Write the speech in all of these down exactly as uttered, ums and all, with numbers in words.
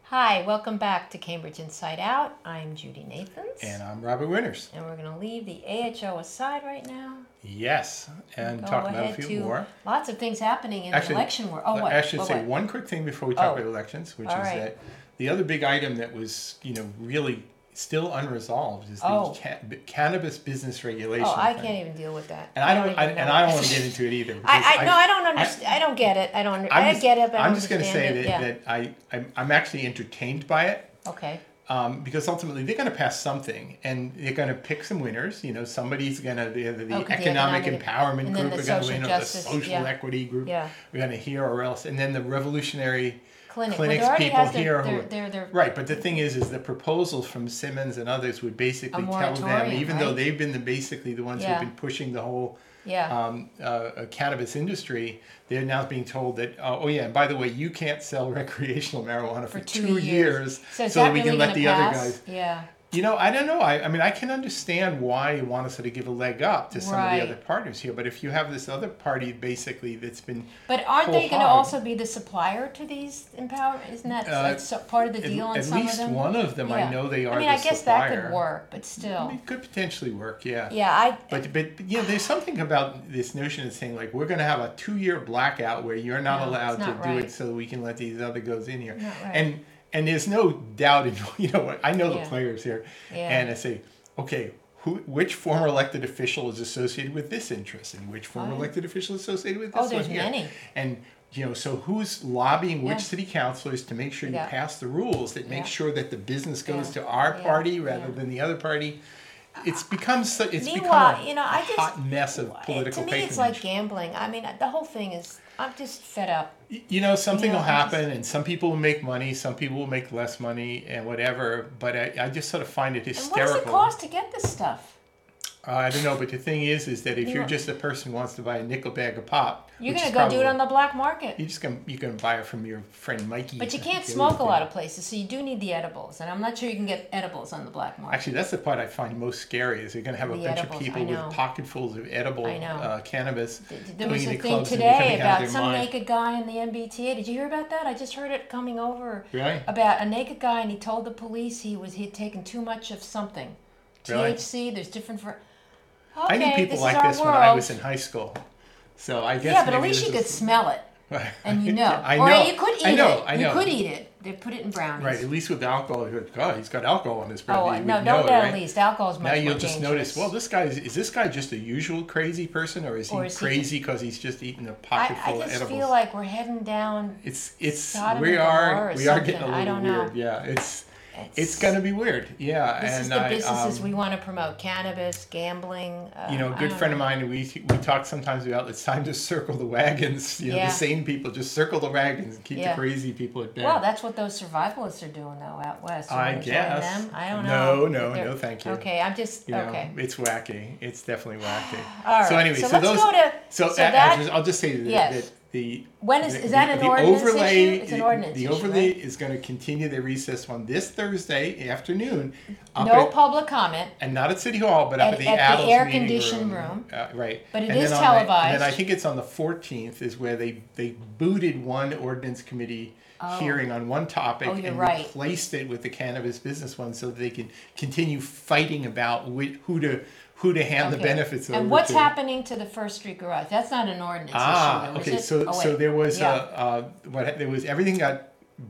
Hi, welcome back to Cambridge Inside Out. I'm Judy Nathans. And I'm Robert Winters. And we're going to leave the A H O aside right now. Yes, and Go talk about a ahead few to more. Lots of things happening in Actually, the election world. Oh, what? I should what, say what? one quick thing before we talk Oh. about elections, which All is right. that the other big item that was, you know, really still unresolved is the Oh. ca- cannabis business regulation. Oh, I thing. can't even deal with that. And I don't, even I, know and what I don't that want to is. get into it either. because I, I no, I don't understand. I, don't get it. I don't. I'm I just, get it, but I don't I'm just going to say understand that, it. Yeah. that I, I'm, I'm actually entertained by it. Okay. Um, because ultimately they're going to pass something, and they're going to pick some winners. You know, somebody's going to the, the, Okay, the economic, economic- empowerment and then group the are going to social win, justice, or the social yeah. equity group Yeah. we're going to hear, or else, and then the revolutionary Clinic. clinics well, already people has their, here their, who their, their, right. But the thing is, is the proposals from Simmons and others would basically A tell them, moratorium, even though right? they've been the basically the ones Yeah. who've been pushing the whole Yeah. um, uh, uh, cannabis industry, they're now being told that, uh, oh yeah, and by the way, you can't sell recreational marijuana for, for two, two years. years, So is so that that we really can let gonna the pass? other guys. Yeah. You know, I don't know. I, I mean, I can understand why you want to sort of give a leg up to some Right. of the other partners here, but if you have this other party basically that's been But aren't they going to whole hog. also be the supplier to these empower? Isn't that Uh, like so, part of the at, deal on at some least of them? one of them, Yeah. I know they are I mean, the I guess supplier. that could work, but still. It could potentially work, yeah. Yeah, I. But, but but, you know, there's something about this notion of saying, like, we're going to have a two-year blackout where you're not No, allowed it's to not do right. it so we can let these other goes in here. Not right. And and there's no doubt in, you know, what I know Yeah. the players here. Yeah. And I say, okay, who, which former elected official is associated with this interest, and which former Oh. elected official is associated with this Oh, there's one here? many. And you know, so who's lobbying which Yeah. city councilors to make sure you Yeah. pass the rules that make Yeah. sure that the business goes Yeah. to our Yeah. party rather Yeah. than the other party? It's become so, it's Meanwhile, become a you know, I just hot mess of political To me, patronage. it's like gambling. I mean, the whole thing is. I'm just fed up. Y- you know, something You know, will I just- happen, and some people will make money, some people will make less money, and whatever. But I, I just sort of find it And what hysterical. does it cost to get this stuff? Uh, I don't know, but the thing is, is that if You you're know- just a person who wants to buy a nickel bag of pop, You're which going to is go do it probably- on the black market. You just gonna you can buy it from your friend Mikey. But you can't the smoke other a lot thing. of places, so you do need the edibles. And I'm not sure you can get edibles on the black market. Actually, that's the part I find most scary. Is you're going to have a The bunch edibles, of people I with know. pocketfuls of edible I know. uh, cannabis Th- There going was a into thing clubs and today becoming out about of their some mind. naked guy in the M B T A. Did you hear about that? I just heard it coming over. Really? About a naked guy, and he told the police he was he had taken too much of something. Really? T H C. There's different for. Okay, I knew people this like is our this world. when I was in high school. So I guess Yeah, but at maybe least you this could is- smell it, and you know. I Or know. you could eat I know. it. I know. You could eat it. They put it in brownies. Right, at least with alcohol, you're like, God, he's got alcohol on his breath. Oh you no! would Don't know, that right? at least. Alcohol is much Now more you'll just dangerous. notice. Well, this guy is, is this guy just a usual crazy person, or is he Or is he crazy because he's just eating a I, pocket I full of just edibles? feel like we're heading down. It's it's Sodom we and Gomorrah are or we are getting a something. I little don't know. weird. Yeah, it's It's, it's gonna be weird. Yeah, This and is the I, businesses um, we want to promote: cannabis, gambling. Uh, you know, a I good don't friend of know. mine, we we talk sometimes about it's time to circle the wagons. You know, Yeah. the sane people just circle the wagons and keep Yeah. the crazy people at bay. Well, that's what those survivalists are doing, though, out west. You I wanna join guess. Them? I don't No, know. no, They're- no, thank you. Okay, I'm just you know, okay. it's wacky. It's definitely wacky. All right. So anyway, so, so, let's those. go to. so so a- that I'll, just, I'll just say that, yes. that the When is- the, is that the, an the ordinance overlay, issue? It's an ordinance The issue, overlay right? is going to continue their recess on this Thursday afternoon. Up no at, public comment, and not at City Hall, but up At- at the at the Adams meeting air-conditioned room. Uh, right. But it and is then on the- and televised. then I think it's on the fourteenth is where they, they booted one ordinance committee Oh. hearing on one topic Oh, you're and right. replaced it with the cannabis business one so that they can continue fighting about whi- who to who to hand the Okay. benefits over And what's to. happening to the First Street Garage? That's not an ordinance Ah, issue, though, is okay. it? So Oh, so wait. there was Yeah. a uh, what there was everything got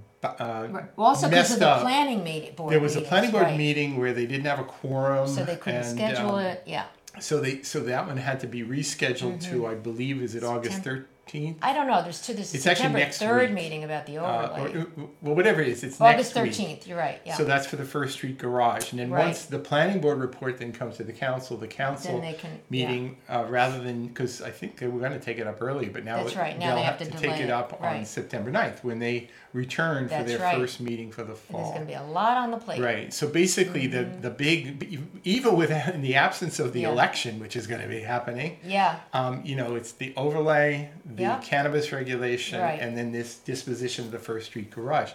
uh, Right. Well, also because messed of the up. planning meeting board. There was a meetings, planning board right. meeting where they didn't have a quorum, so they couldn't and, schedule um, it. Yeah. So they so that one had to be rescheduled to I believe is it August September. thirteenth? I don't know. There's two. This It's actually September next third week. meeting about the Uh, overlay. or, well, whatever it is, it's August next week. thirteenth. You're right. Yeah. So that's for the First Street Garage, and then Right. once the planning board report then comes to the council, the council Then they can- yeah. meeting uh, rather than because I think they were going to take it up early, but now That's it- right. Now they'll they have have to to take delay it it. up on Right. September ninth when they return for That's their right. first meeting for the And fall. there's going to be a lot on the plate. Right. So basically, the the big even with in the absence of the Yeah. election, which is going to be happening, Yeah. um, you know, it's the overlay, the Yeah. cannabis regulation, Right. and then this disposition of the First Street Garage.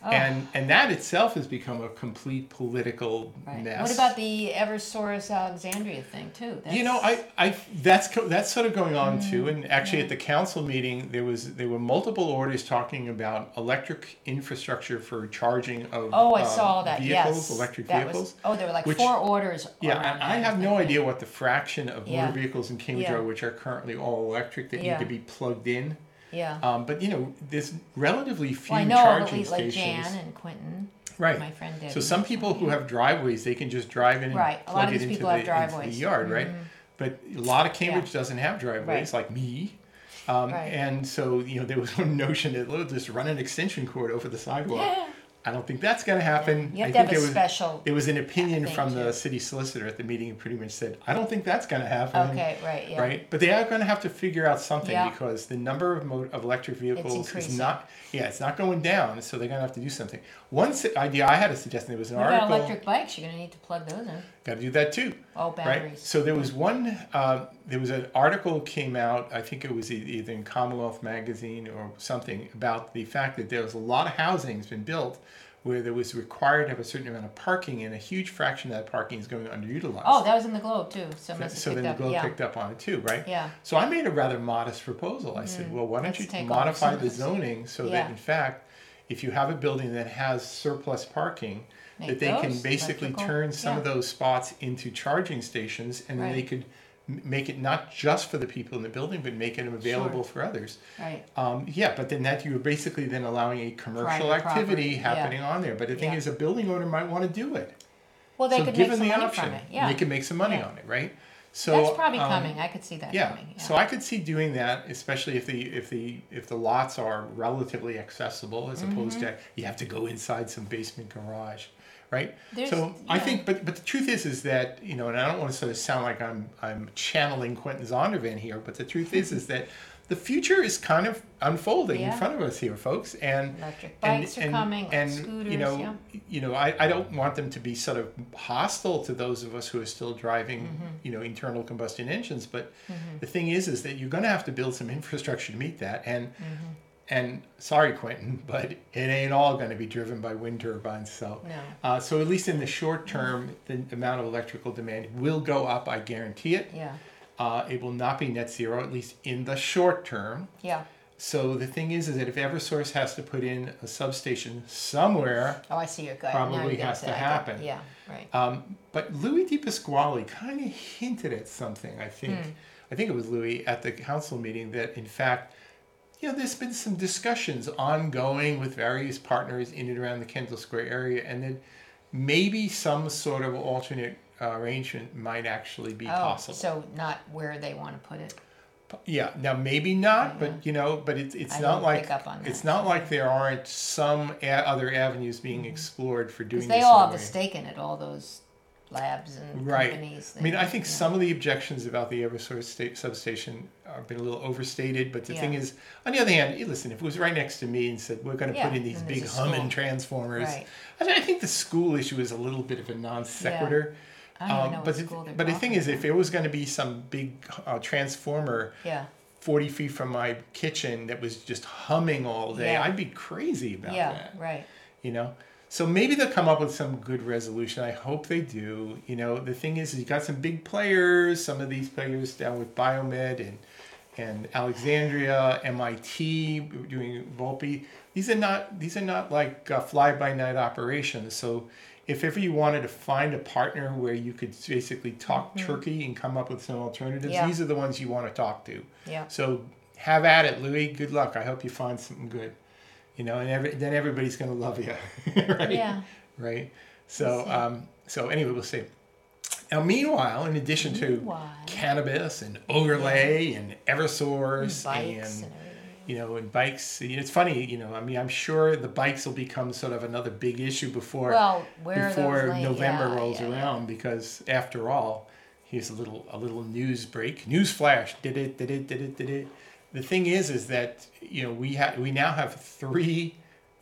Oh. And and that itself has become a complete political Right. mess. What about the Eversource Alexandria thing too? That's, You know, I, I that's co- that's sort of going on Mm, too. And actually, at the council meeting, there was there were multiple orders talking about electric infrastructure for charging of Oh, I um, saw that. vehicles, Yes, electric that vehicles. Was, oh, there were like which- four orders. Yeah, around I, I that, have no think. idea what the fraction of Yeah. motor vehicles in Cambridge Yeah. are, which are currently all electric, that Yeah. need to be plugged in. Yeah. Um, but you know, there's relatively few Well, I know of at charging least like stations. Jan and Quentin. Right. My friend did. So some people who have driveways, they can just drive in and Right. A lot plug of it these into people the, have into the driveways. yard, right? But a lot of Cambridge Yeah. doesn't have driveways, Right. like me. Um, Right. And so, you know, there was one notion that, oh, just run an extension cord over the sidewalk. Yeah. I don't think that's going to happen. You have I to have think a there was, special. there was an opinion thing, from the too. city solicitor at the meeting who pretty much said, I don't think that's going to happen. Okay. Right. Yeah. Right, but they are going to have to figure out something Yeah. because the number of, mo- of electric vehicles is increasing. not, yeah, it's not going down. So they're going to have to do something. One si- idea I had a suggestion. There was an What about article. electric bikes? You're gonna need to plug those in. Got to do that too, Oh, right? batteries. So there was one. Uh, there was an article came out. I think it was e- either in Commonwealth Magazine or something about the fact that there was a lot of housing has been built where there was required to have a certain amount of parking, and a huge fraction of that parking is going underutilized. Oh, that was in the Globe too. So, so, must have so picked then the up. Globe yeah. picked up on it too, right? Yeah. So I made a rather modest proposal. I said, well, why don't Let's you take over modify some of the this. zoning so Yeah. that, in fact, if you have a building that has surplus parking, Make that they can those basically electrical. turn some of Yeah. those spots into charging stations, and then they Right. could m- make it not just for the people in the building, but make it available for others. Right. Um, yeah, but then that you're basically then allowing a commercial Private activity property, yeah. happening on there. But the thing Yeah. is, a building owner might want to do it. Well, they so could make given some the money option, from it. Yeah. they can make some money Yeah. on it, right? So That's probably um, coming. I could see that yeah. coming. Yeah. So I could see doing that, especially if the if the if the lots are relatively accessible, as opposed Mm-hmm. to you have to go inside some basement garage, right? There's- so I yeah. think, but but the truth is, is that you know, and I don't want to sort of sound like I'm I'm channeling Quentin Zondervan here, but the truth is, is that the future is kind of unfolding in Yeah. front of us here, folks, and Electric and, bikes are and, coming, and scooters, you know, yeah. you know, I, I don't want them to be sort of hostile to those of us who are still driving, Mm-hmm. you know, internal combustion engines. But the thing is, is that you're going to have to build some infrastructure to meet that. And Mm-hmm. and sorry, Quentin, but it ain't all going to be driven by wind turbines. So No. uh, so at least in the short term, the amount of electrical demand will go up. I guarantee it. Yeah. Uh, it will not be net zero, at least in the short term. Yeah. So the thing is, is that if Eversource has to put in a substation somewhere, Oh, I see your guy. Probably has to happen. Yeah. Right. um, but Louis DePasquale kind of hinted at something. I think, Hmm. I think it was Louis at the council meeting that, in fact, you know, there's been some discussions ongoing with various partners in and around the Kendall Square area, and that maybe some sort of alternate uh, arrangement might actually be oh, possible. so not where they want to put it. Yeah, now maybe not, but you know, but it's it's I not didn't like pick up on it's that. not like there aren't some a- other avenues being explored for doing Because they this. all sort have of a way. stake in it. All those labs and Right. companies. I mean, I they- think yeah. some of the objections about the Eversource state substation have been a little overstated, but the thing Yeah. is, on the other hand, you listen, if it was right next to me and said, we're going to Yeah, put in these and there's big a school. humming transformers, Right. I, mean, I think the school issue is a little bit of a non sequitur. I don't even know Um, what but the, school they're but the thing talking is, if there was going to be some big uh, transformer Yeah. forty feet from my kitchen that was just humming all day, Yeah. I'd be crazy about Yeah. that. Right. You know, so maybe they'll come up with some good resolution. I hope they do. You know, the thing is, you got some big players. Some of these players down with Biomed and and Alexandria, M I T doing Volpe. These are not these are not like uh, fly by night operations. So if ever you wanted to find a partner where you could basically talk turkey and come up with some alternatives, Yeah. these are the ones you want to talk to. Yeah. So have at it, Louis. Good luck. I hope you find something good. You know, and every, then everybody's going to love you, right? Yeah. Right. So, We'll see. um, so anyway, we'll see. Now, meanwhile, in addition to Meanwhile. cannabis and overlay and Eversource Bikes and and everything. you know, and bikes, you know, it's funny. You know, I mean, I'm sure the bikes will become sort of another big issue before Well, where are before those laying? November Yeah, rolls yeah, yeah. around, because after all, here's a little a little news break, news flash. Did it? Did it? Did it? Did it? The thing is, is that you know we have we now have three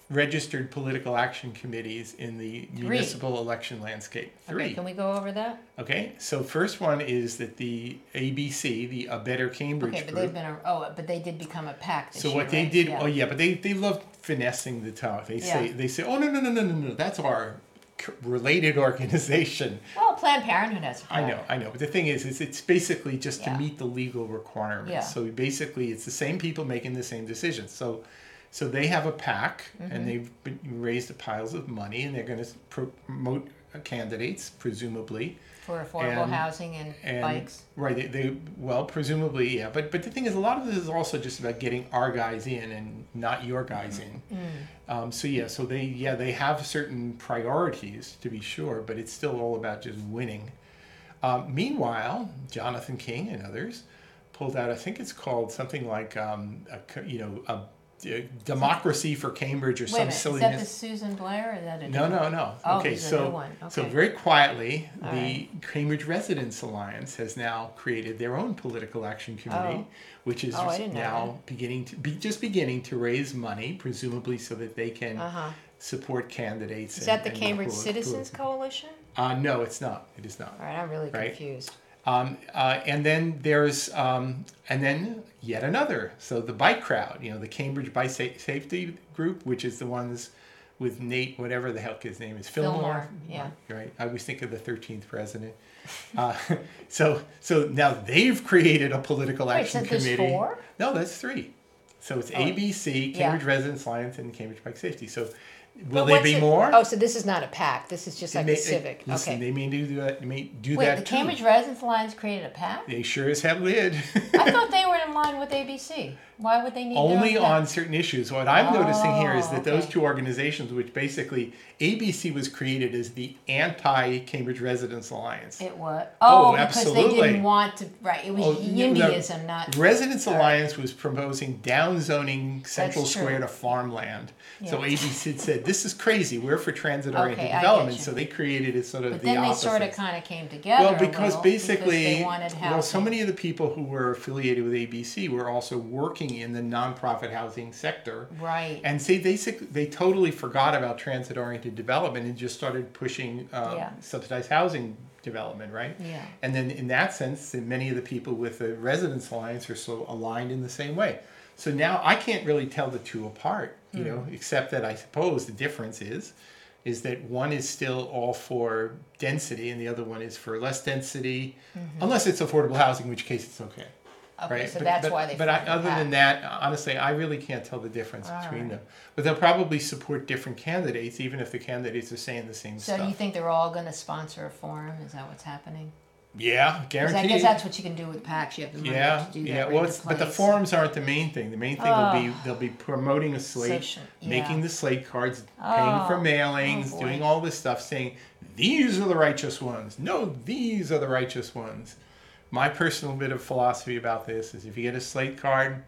registered political action committees in the Three. municipal election landscape. Three. Okay, can we go over that? Okay, so first one is that the A B C, the A Better Cambridge Okay, but group. they've been, a, oh, but they did become a pack this So year, what they right? did, Yeah. oh yeah, but they they love finessing the talk. They say Yeah. they say, oh no no no no no no, that's our c- related organization. Well, Planned Parenthood has a pack. I know, I know, but the thing is, is it's basically just Yeah. to meet the legal requirements. Yeah. So basically, it's the same people making the same decisions. So, so they have a PAC, Mm-hmm. and they've been, raised piles of money, and they're going to promote candidates, presumably. For affordable And- housing and, And bikes. right, they, they well, presumably, yeah. But but the thing is, a lot of this is also just about getting our guys in and not your guys in. Mm. Um, so yeah, so they yeah they have certain priorities to be sure, but it's still all about just winning. Um, meanwhile, Jonathan King and others pulled out. I think it's called something like um, a, co- you know a, a democracy for Cambridge or Wait a some minute, is that silliness. the Susan Blair or is that a No, different- no, no. Oh, okay, it's a so new one. so Okay. very quietly, All the Cambridge Residents Alliance has now created their own political action committee, Oh. which is Oh, I just didn't know now beginning to be just beginning to raise money, presumably so that they can Uh-huh. support candidates. Is and- that the and Cambridge poli- Citizens politi- Coalition? Uh, no, it's not. It is not. All right, I'm really Right. confused. Um, uh, and then there's um, and then yet another. So the bike crowd, you know, the Cambridge Bike Sa- Safety Group, which is the ones with Nate, whatever the heck his name is, Fillmore. Fillmore, yeah. Right. I always think of the thirteenth president. Uh, so so now they've created a political Wait, action so there's committee. four? No, that's three. So it's Oh, A B C, yeah. Cambridge Residents Alliance, and Cambridge Bike Safety. So will But there what's be it- more? Oh, so this is not a pack. This is just It like may- a civic. Listen, Okay. they may do that. May do Wait, that the too. Cambridge Residents Alliance created a pack? They sure as hell did. I thought they were in line with A B C. Why would they need their Only own pack? on certain issues. What I'm noticing here is Oh, that those okay. two organizations, which basically A B C was created as the anti-Cambridge Residents Alliance. It was. Oh, Oh, because they absolutely. didn't want to. Right. It was Oh, no, no. NIMBYism, not. Residents All right. Alliance was proposing downzoning Central That's true. Square to farmland. So Yeah. A B C said, "This is crazy. We're for transit-oriented Okay, I get development." you. So they created it sort of But the then they opposite. sort of kind of came together. Well, a because little basically, because they wanted well, so housing. many of the people who were affiliated with A B C were also working in the nonprofit housing sector. Right. And see, they sick- they totally forgot about transit-oriented development and just started pushing uh, Yeah. subsidized housing development, right? Yeah. And then, in that sense, many of the people with the Residents Alliance are so aligned in the same way. So now I can't really tell the two apart, you know, Hmm. except that I suppose the difference is, is that one is still all for density and the other one is for less density, unless it's affordable housing, in which case it's okay. Okay, Right, so but, that's but, why they. But I, formed a other than pack. that, honestly, I really can't tell the difference All between right. them. But they'll probably support different candidates, even if the candidates are saying the same So stuff. do you think they're all going to sponsor a forum? Is that what's happening? Yeah, Because I guaranteed. guess that's what you can do with PACs. You have the money yeah, to do that. yeah. right Well, in it's, the but the place. forums aren't the main thing. The main thing will be they'll be promoting a slate, Social- making yeah. the slate cards, Oh, paying for mailings, oh boy. doing all this stuff, saying these are the righteous ones. No, these are the righteous ones. My personal bit of philosophy about this is if you get a slate card,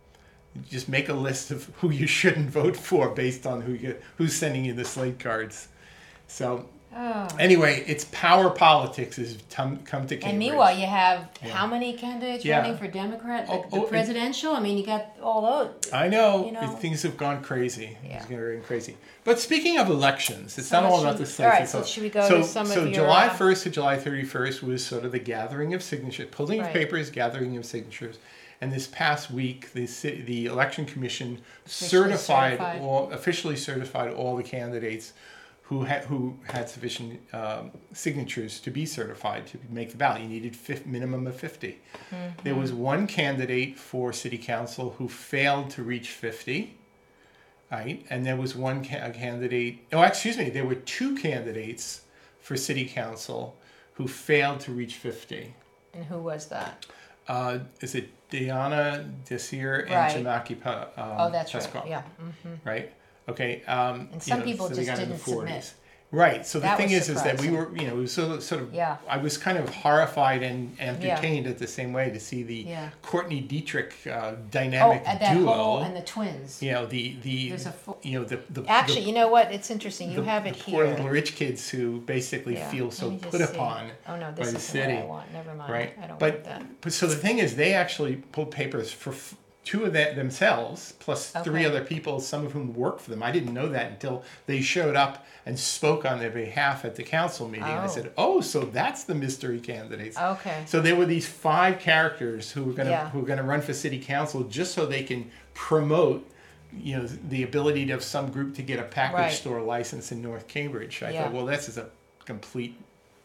just make a list of who you shouldn't vote for based on who you, who's sending you the slate cards. So Oh. anyway, it's power politics has come, come to Cambridge. And meanwhile, you have Yeah. how many candidates Yeah. running for Democrat? The, Oh, the oh, and- presidential? I mean, you got all those. I know, You know? it- things have gone crazy. Yeah. It's going crazy. But speaking of elections, it's So not all should- about the all slates. right, it's so all- should we go so, to some so of your, July uh, first to July thirty-first was sort of the gathering of signatures, pulling of Right. papers, gathering of signatures. And this past week, the ci- the election commission Officially certified, certified. all officially certified all the candidates who had who had sufficient um, signatures to be certified to make the ballot. You needed fif- minimum of fifty. Mm-hmm. There was one candidate for city council who failed to reach fifty. Right, and there was one ca- candidate. Oh, excuse me. There were two candidates for city council who failed to reach fifty. And who was that? Uh, is it Diana Desir and Right. Janaki Pa- um, Oh, that's Peskov, right. Yeah. hmm right? Okay. Um, And you some know, people so they just got in the didn't submit. forties. Right. So the That thing was is, is that we surprising. were, you know, it was sort of, sort of Yeah. I was kind of horrified and entertained at the same way to see the Yeah. Courtney Dietrich uh, Oh, dynamic and that duo. whole and the twins. You know, the the There's a full- you know the the Actually, the, you know what? It's interesting. You the, have it the poor here. little rich kids who basically Yeah, feel let so me just put see. upon Oh no, by this the isn't city. what I want. Never mind. right? I don't but, want that. but so the thing is, they actually pulled papers for f- two of them themselves, plus three Okay. other people, some of whom work for them. I didn't know that until they showed up and spoke on their behalf at the council meeting. And I Oh. said, oh, so that's the mystery candidates. Okay. So there were these five characters who were going to Yeah. who were going to run for city council just so they can promote, you know, the ability of some group to get a package Right. store license in North Cambridge. I Yeah. thought, well, this is a complete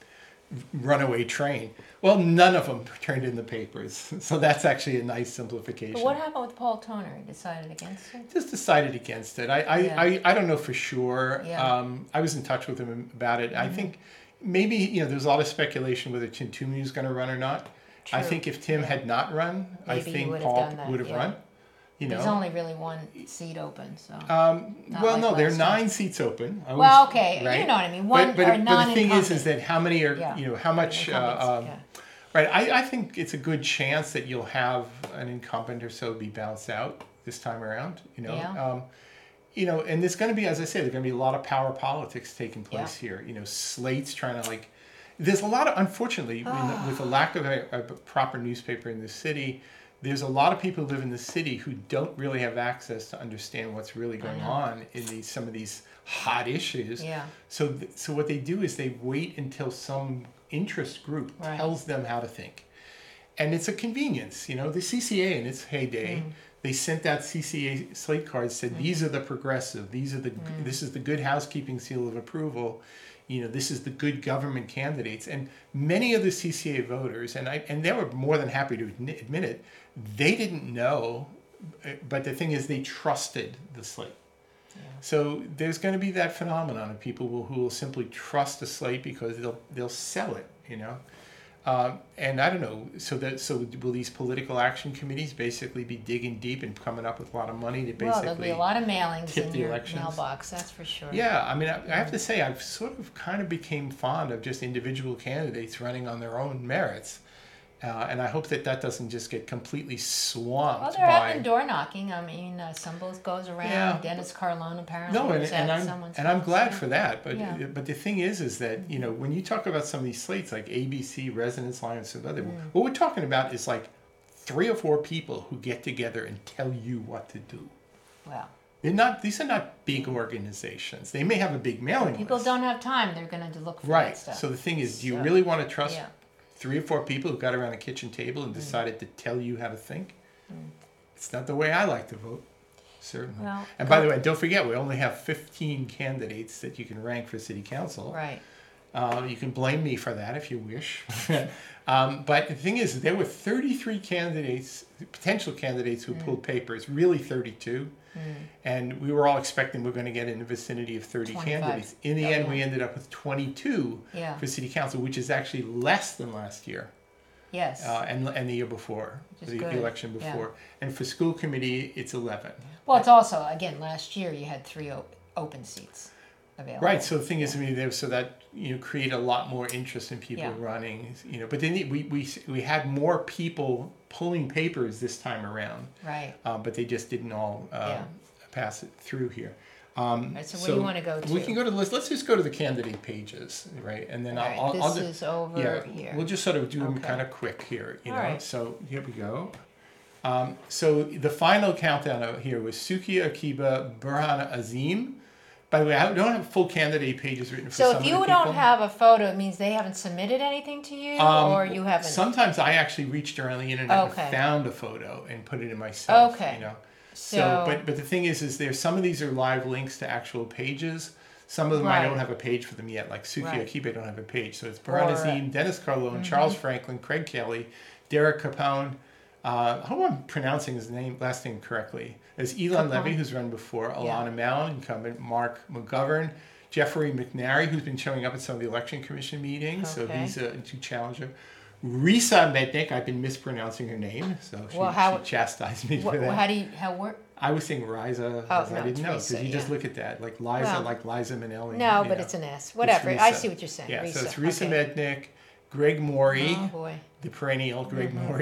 runaway train. Well, none of them turned in the papers, so that's actually a nice simplification. But what happened with Paul Toner? He decided against it? Just decided against it. I I, Yeah. I, I don't know for sure. Yeah. Um, I was in touch with him about it. I think maybe, you know, there's a lot of speculation whether Tim Toomey is going to run or not. I True. think if Tim Yeah. had not run, I Maybe he think would have Paul done that, would have yeah. run. You know. There's only really one seat open, so. Um, Not well, like no, there are last time. nine seats open. I Well, was- okay, you right? know what I mean. One but, but, or but the thing is, is non-incumbent. that how many are, Yeah. you know, how much, uh, Incumbents, um, yeah. right? I, I think it's a good chance that you'll have an incumbent or so be bounced out this time around, you know. Yeah. Um, you know, and there's going to be, as I say, there's going to be a lot of power politics taking place here. You know, slates trying to like, there's a lot of, unfortunately, you know, with the lack of a, a proper newspaper in the city, there's a lot of people who live in the city who don't really have access to understand what's really going know. on in these some of these hot issues. Yeah. So, th- so what they do is they wait until some interest group Right. tells them how to think, and it's a convenience. You know, the C C A in its heyday, Mm. they sent out C C A slate cards, said these are the progressive, these are the Mm. this is the good housekeeping seal of approval. You know, this is the good government candidates, and many of the C C A voters, and I and they were more than happy to admit admit it, they didn't know, uh, but the thing is, they trusted the slate. So there's going to be that phenomenon of people who, who will simply trust a slate because they'll they'll sell it, you know. Um, and I don't know. So that so will these political action committees basically be digging deep and coming up with a lot of money to basically? Well, there'll be a lot of mailings tip in the your elections. mailbox, that's for sure. Yeah, I mean, I, I have to say, I've sort of kind of became fond of just individual candidates running on their own merits, uh, and I hope that that doesn't just get completely swamped Well, they're by. having door knocking. I mean, uh, Symbols goes around. Yeah. Dennis Carlone apparently No, and, was and at I'm someone's and I'm house, glad yeah. for that. But Yeah. but the thing is, is that you know when you talk about some of these slates like A B C, Residence Alliance, and other, Mm. what we're talking about is like three or four people who get together and tell you what to do. Well, They're not; these are not big organizations. They may have a big mailing people list. don't have time. They're going to look for Right. that stuff. So the thing is, do you So, really want to trust yeah. three or four people who got around a kitchen table Mm. and decided to tell you how to think? It's not the way I like to vote, certainly. Well, and by the way, don't forget, we only have fifteen candidates that you can rank for city council. Right. Uh, you can blame me for that if you wish. um, but the thing is, there were thirty-three candidates, potential candidates who Mm. pulled papers, really thirty-two. And we were all expecting we are going to get in the vicinity of thirty twenty-five. candidates. In the Oh, end, yeah. we ended up with twenty-two Yeah. for city council, which is actually less than last year Yes. uh, and, and the year before, Which is the, good, the election yeah. before. And for school committee, it's eleven. Well, it's also, again, last year you had three op- open seats available. Right. So the thing is, I mean, there so that you know create a lot more interest in people Yeah. running. You know, but then we we we had more people pulling papers this time around, Right. um, but they just didn't all uh, Yeah. pass it through here. Um, Right, so where do you wanna go We to? can go to let's let's just go to the candidate pages, right? And then All right, I'll, I'll, this I'll do, is over yeah, here. we'll just sort of do them Okay. kind of quick here, you All know. right. So here we go. Um, so the final countdown out here was Suki Akiba, Burhan Azim. By the way, I don't have full candidate pages written for So some if of you the don't people. have a photo, it means they haven't submitted anything to you, Um, or you haven't. Sometimes I actually reached around the internet Okay. and found a photo and put it in myself. Okay. You know. So, So- but but the thing is, is there some of these are live links to actual pages. Some of them I Right. don't have a page for them yet. Like Suki Right. Akiba don't have a page. So it's Or, Baran uh, Azim, Dennis Carlone, Charles Franklin, Craig Kelly, Derek Capone. Uh, I hope I'm pronouncing his name last name correctly. There's Elon Capone. Levy, who's run before, Yeah. Alana Mallon, incumbent, Mark McGovern, Jeffrey McNary, who's been showing up at some of the election commission meetings. So Okay. he's a two challenger. Risa Mednick, I've been mispronouncing her name, so she, Well, how- she chastised me Wha- for that. how do you, how work? I was saying Riza, Oh, as I no, didn't know, Teresa, because you just yeah. look at that, like Liza, Well, like Liza Minnelli. No, you but know. it's an S. Whatever. It's I Risa. see what you're saying. Yeah, Risa. so it's Risa okay. Mednick, Greg Morey, Oh boy. the perennial Greg Mm-hmm. Morey,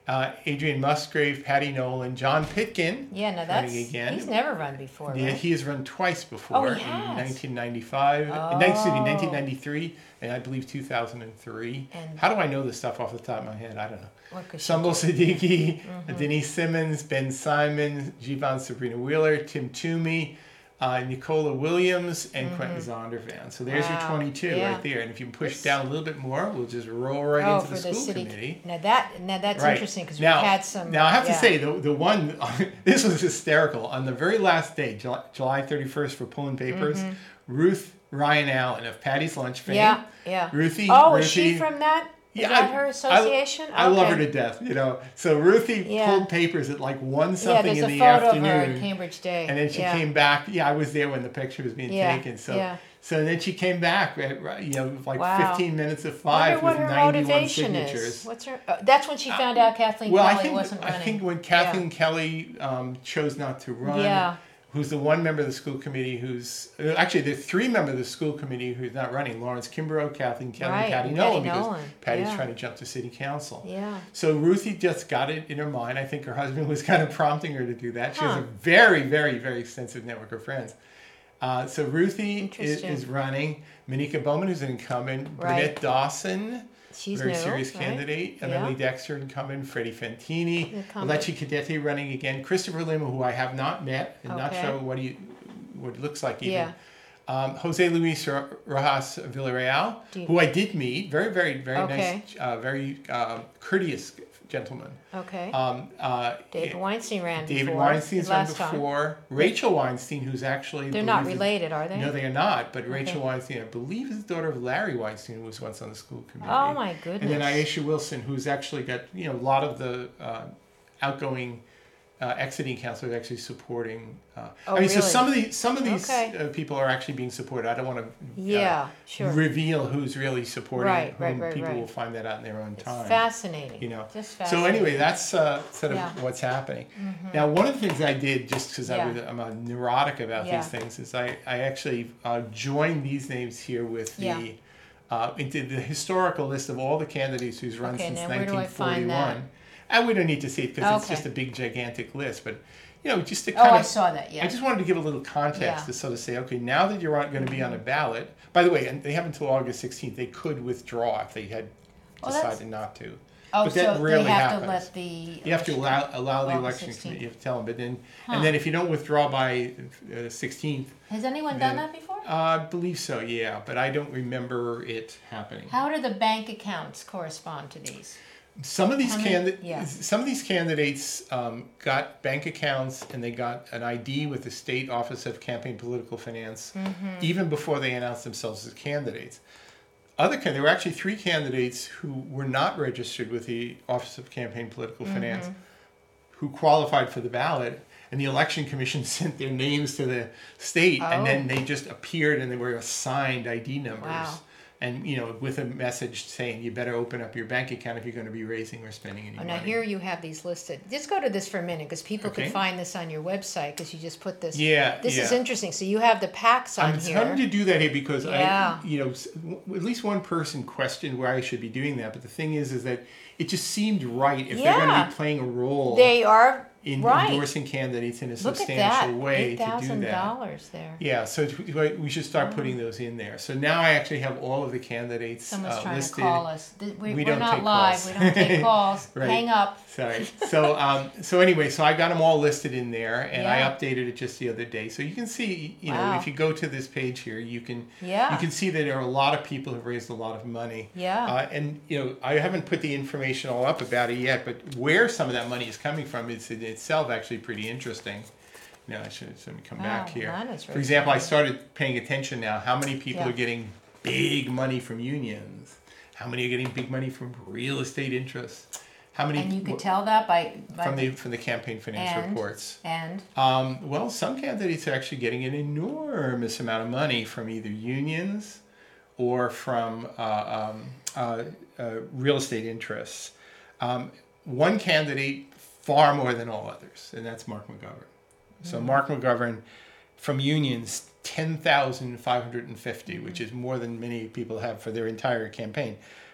Uh, Adrian Musgrave, Patty Nolan, John Pitkin. Yeah, now that's running again. he's never run before. Yeah, Right? he has run twice before. Oh, he in has? nineteen ninety-five, Oh. uh, excuse me, nineteen ninety-three, and I believe two thousand three. And- How do I know this stuff off the top of my head? I don't know. What could she Sumbul do? Siddiqui, Mm-hmm. Denise Simmons, Ben Simon, Jivan Sabrina Wheeler, Tim Toomey, uh, Nicola Williams, and Quentin Zondervan. So there's Mm-hmm. Wow, your twenty-two yeah. right there. And if you push This- down a little bit more, we'll just roll right Oh, into for the the school city. committee. Now that now that's Right. interesting because we've Now- had some. Now I have yeah. to say the the one this was hysterical. On the very last day, July, July thirty-first for pulling papers, Ruth Ryan Allen of Patty's Lunch fame. Mm-hmm. Yeah, yeah. Ruthie. Oh, Ruthie, is she from that? Is Yeah, that I- her I- association? I love her Okay. to death. You know, so Ruthie Yeah. pulled papers at like one Yeah, something there's in a the photo afternoon. of her at Cambridge Day. And then she yeah. came back. Yeah, I was there when the picture was being Yeah, taken. So, yeah. so then she came back at you know like Wow. fifteen minutes of I five wonder what with her ninety-one motivation signatures. is. What's her? Uh, that's when she found out Kathleen Well, Kelly I think wasn't I running. think when Kathleen Kelly um, chose not to run, Yeah. who's the one member of the school committee who's uh, actually the three members of the school committee who's not running: Lawrence Kimbrough, Kathleen Kelly, Right, and Patty and Nolan, Patty because Nolan, Patty's yeah. trying to jump to city council. Yeah. So Ruthie just got it in her mind. I think her husband was kind of prompting her to do that. She has Huh. a very, very, very extensive network of friends. Uh, so Ruthie is, Interesting. is running. Monica Bowman, who's an incumbent. Right. Burnett Dawson, She's very new, serious right? candidate. Yeah. Emily Dexter, incumbent. Freddie Fantini. Incumbent. Lecce Cadete running again. Christopher Lima, who I have not met and not Okay. sure what he what he looks like even. Yeah. Um, Jose Luis Ro- Rojas Villarreal, Do you- who I did meet. Very, very, very Okay. nice, uh, very uh, courteous gentleman. Okay. Um, uh, David Weinstein ran David before. Weinstein's run last time. before. Rachel Weinstein, who's actually They're not believe- related, are they? No, they are not. But Rachel Okay. Weinstein, I believe, is the daughter of Larry Weinstein, who was once on the school committee. Oh my goodness. And then Aisha Wilson, who's actually got you know a lot of the uh, outgoing uh, exiting councilors actually supporting. Uh, Oh, I mean, so really? some of these some of these Okay. uh, people are actually being supported. I don't want to Yeah, sure. reveal who's really supporting Right, right, whom. right, People right. will find that out in their own It's time. fascinating. You know. Just So fascinating. anyway, that's uh, sort of Yeah. Mm-hmm. what's happening. Now, one of the things I did, just because Yeah. I was, I'm a neurotic about Yeah. these things, is I, I actually uh, joined these names here with the Yeah. uh, into the historical list of all the candidates who's run Okay, since now where do I nineteen find that? forty-one. And we don't need to see it because it's Okay. just a big, gigantic list. But you know, just to Oh, kind I of, saw that. Yeah. I just wanted to give a little context Yeah. Mm-hmm. to sort of say, okay, now that you're going to be on a ballot. By the way, and they have until August sixteenth. They could withdraw if they had Oh, that's- decided not to. oh, but that so they rarely have happens. to let the. You have to allow allow the August election sixteenth. committee. You have to tell them, but then Huh. and then if you don't withdraw by uh, sixteenth, Has anyone then- done that before? uh, I believe so. Yeah, but I don't remember it happening. How do the bank accounts correspond to these? Some of these How many- candidates, yeah. some of these candidates um, got bank accounts and they got an I D with the state office of campaign political finance Mm-hmm. even before they announced themselves as candidates. Other can there were actually three candidates who were not registered with the office of campaign political Mm-hmm. finance who qualified for the ballot, and the election commission sent their names to the state, and then Oh. they just appeared and they were assigned I D numbers. Wow. And you know, with a message saying you better open up your bank account if you're going to be raising or spending any Oh, money. now here you have these listed. Just go to this for a minute because people Okay. can find this on your website because you just put this. Yeah, This is yeah. interesting. So you have the packs on I'm here. starting to do that here because Yeah. I, you know, s- w- at least one person questioned why I should be doing that. But the thing is, is that it just seemed right if they're going Yeah. to be playing a role They are in right. endorsing candidates in a Look at substantial that. way Eight to do thousand that. dollars there. Yeah, so t- we we should start putting those in there. So now I actually have all of the candidates Someone's uh, trying listed. to call us. Th- We, We we're don't not take live. calls. We don't take calls. Right. Hang up. Sorry. So um, so anyway, so I got them all listed in there, and Yeah. I updated it just the other day. So you can see, you know, Wow. if you go to this page here, you can Yeah. you can see that there are a lot of people who've raised a lot of money. Yeah. Uh, and you know, I haven't put the information all up about it yet, but where some of that money is coming from is in itself actually pretty interesting. You know, I should let me come back Wow, here. that is For very example, I funny. started paying attention now. How many people Yeah. are getting big money from unions? How many are getting big money from real estate interests? How many And you could wh- tell that by, by from the from the campaign finance and, reports? And Um, well, some candidates are actually getting an enormous amount of money from either unions or from uh, um, uh, uh, real estate interests. Um, one candidate far more than all others, and that's Mark McGovern. So Mark McGovern from unions, ten thousand five hundred fifty, which is more than many people have for their entire campaign.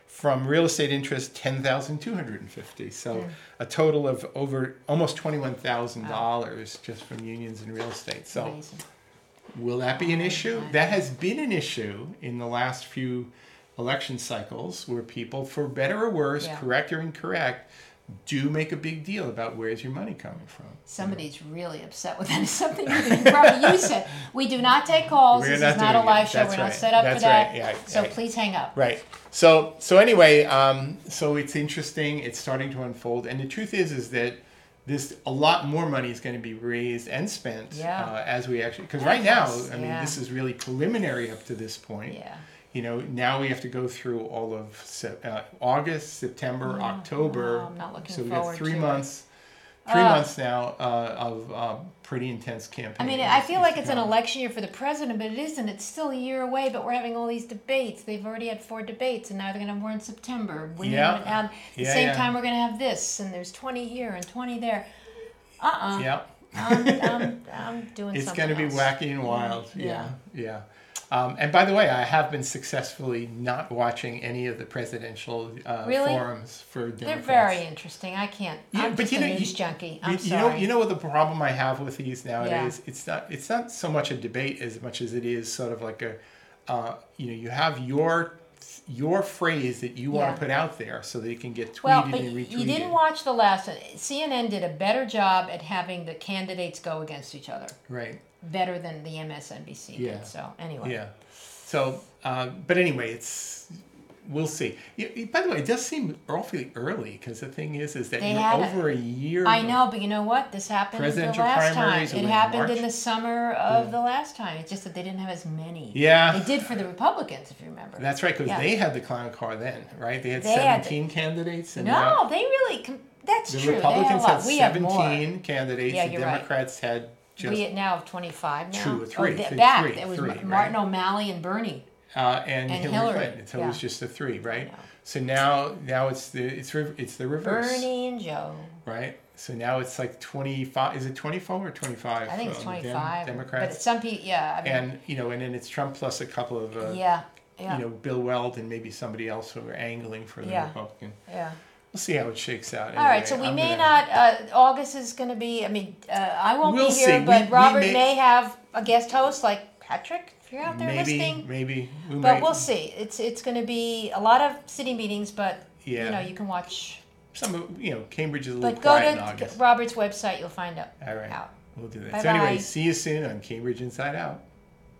From real estate interest, ten thousand two hundred fifty. So Mm. a total of over almost twenty-one thousand dollars just from unions and real estate. So Amazing. will that be an Oh, issue? my. That has been an issue in the last few election cycles where people, for better or worse, Yeah. correct or incorrect, do make a big deal about where's your money coming from. Somebody's really upset with that. It's something you probably you said. We do not take calls. We're this not is not a doing it. live show. That's We're not right. set up That's for that. right. Yeah, so right. please hang up. Right. So so anyway, um, so it's interesting. It's starting to unfold, and the truth is, is that this a lot more money is going to be raised and spent Yeah. uh, as we actually. Because right now, Yes, I mean, yeah. this is really preliminary up to this point. Yeah. You know, now we have to go through all of Sep- uh, August, September, Yeah. October. Oh, I'm not looking so we got forward three to it. months. Three Uh, months now uh, of uh, pretty intense campaign. I mean, I feel like it's an election year for the president, but it isn't. It's still a year away, but we're having all these debates. They've already had four debates, and now they're going to have more in September. We Yeah. haven't had- At the Yeah, same yeah. time, we're going to have this, and there's twenty here and twenty there. Uh-uh. Yeah. I'm, I'm, I'm doing It's something going to be else. wacky and wild. Yeah. Yeah, yeah. Um, and by the way, I have been successfully not watching any of the presidential uh, Really? forums for Democrats. They're very interesting. I can't. Yeah, I'm but just you a know, news you- junkie. I'm You, you know, sorry. you know what the problem I have with these nowadays? It's not. It's not so much a debate as much as it is sort of like a, uh, you know, you have your your phrase that you want Yeah. to put out there so that it can get tweeted Well, but and retweeted. you didn't watch the last one. C N N did a better job at having the candidates go against each other. Right. Better than the M S N B C Yeah. did. So anyway. Yeah. So, uh, but anyway, it's we'll see. Yeah, by the way, it does seem awfully early because the thing is, is that They you're had a- over a year. I know, but you know what? This happened the Presidential last time. primaries It in happened March? in the summer of Yeah. the last time. It's just that they didn't have as many. Yeah. They did for the Republicans, if you remember. That's right, because Yeah. they had the clown car then, right? They had They had the- seventeen candidates, and No, now they really. Com- that's the true. Republicans they had, a lot. had We have more. seventeen candidates. Yeah, the you're right. Democrats had just We now have twenty-five now. Two or three. Oh, th- Three, back. three, it was three, Ma- Martin right? O'Malley and Bernie. uh, and, and Hillary, Hillary, Clinton. So it was yeah. just the three, right? know. So now, now it's the it's re- it's the reverse, Bernie and Joe. right? So now it's like twenty-five. Is it twenty-four or twenty-five? I think it's from Dem- twenty-five. Democrats. But some people, yeah. I mean, And you know, and then it's Trump plus a couple of uh, yeah, yeah, you know, Bill Weld and maybe somebody else who are angling for the Yeah. Republican. yeah. We'll see how it shakes out. All right, Anyway, so we I'm may gonna- not. Uh, August is going to be. I mean, uh, I won't We'll be here, see. We- but we Robert may- may, have a guest host like Patrick. If you're out there maybe, listening, maybe we but might. we'll see. It's it's going to be a lot of city meetings, but Yeah. you know you can watch. Some of you know, Cambridge is a little But go quiet in to August. Robert's website, you'll find out. All right, out. we'll do that. Bye so anyway, bye. see you soon on Cambridge Inside Out.